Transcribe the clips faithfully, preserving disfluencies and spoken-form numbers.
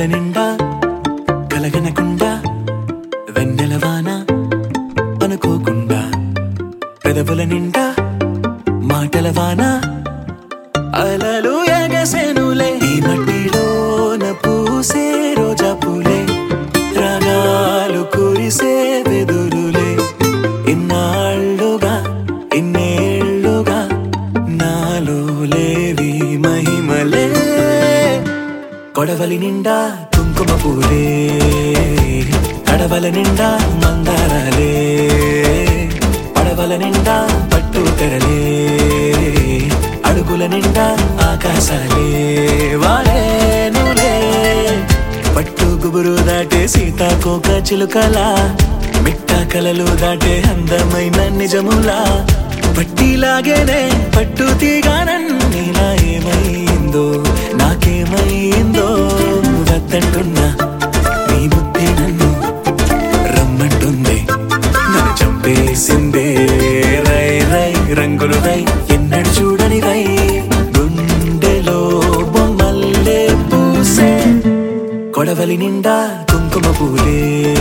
కడవల నిండా కలగనకుండా వెన్నెలవాన అనుకోకుండా పెదవుల నిండా మాటల వాన అలలు ఎగసెనులే ఈ మట్టిలోన పూసే రోజా పూలే రాగాలు కురిసే వెదురులే ఇన్నాళ్ళుగా ఇన్నేళ్ళుగా నాలో లేవి మహిమలే కొడవలి నిండా కుంకుమ పూలే కడవల నిండా మందారాలే పడవల నిండా పట్టు తెరలే అడుగుల నిండా ఆకాశాలే వాడేనులే పట్టు గుబురు దాటే సీతాకోక చిలుకలా మిట్ట కలలు దాటే అందమైన నిజములా పట్టిలాగేనే పట్టు తీగానన్నీలా ఏమైందో నాకేమైందో వద్దంటున్నా నీ బుద్ధి నన్ను రమ్మంటుంది నన్ను చంపేసిందే రై రై రంగులు రై ఎన్నడు చూడని రై గుండెలో బొమ్మల్లే పూసే కొడవలి నిండా కుంకుమ పూలే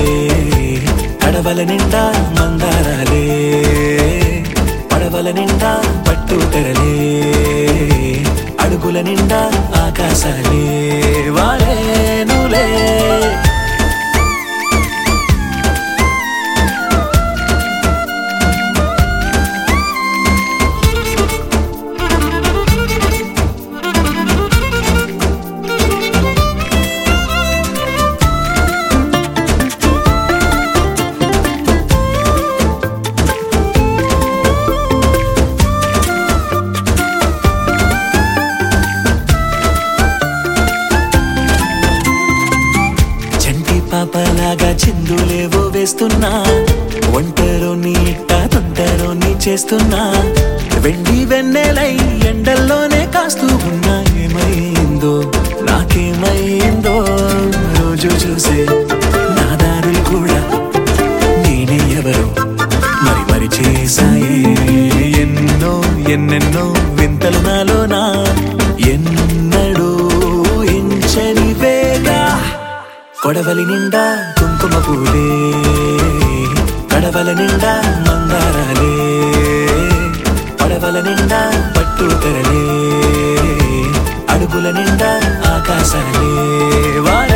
కడవల నిండా మందారాలే పడవల నిండా పట్టు తెరలే అడుగుల నిండా ఆకాశాలే వాడేనులే పాపలాగా చిందులేవో వేస్తున్నా ఒంటరో నీ ఇట్ట తొంటరో నీ చేస్తున్నా వెండి వెన్నెలై ఎండల్లోనే కాస్తూ ఉన్నా ఏమైందో నాకేమైందో రోజు చూసే నా దారులు కూడా నేనే ఎవరో మరి మరి చేశాయే ఎన్నో ఎన్నెన్నో వింతలు నాలోనా ఎన్నడూ ఎంచని వేగా కొడవలి నిండా కుంకుమ పూలే కడవల నిండా మందారాలే పడవల నిండా పట్టు తెరలే అడుగుల నిండా ఆకాశాలే వా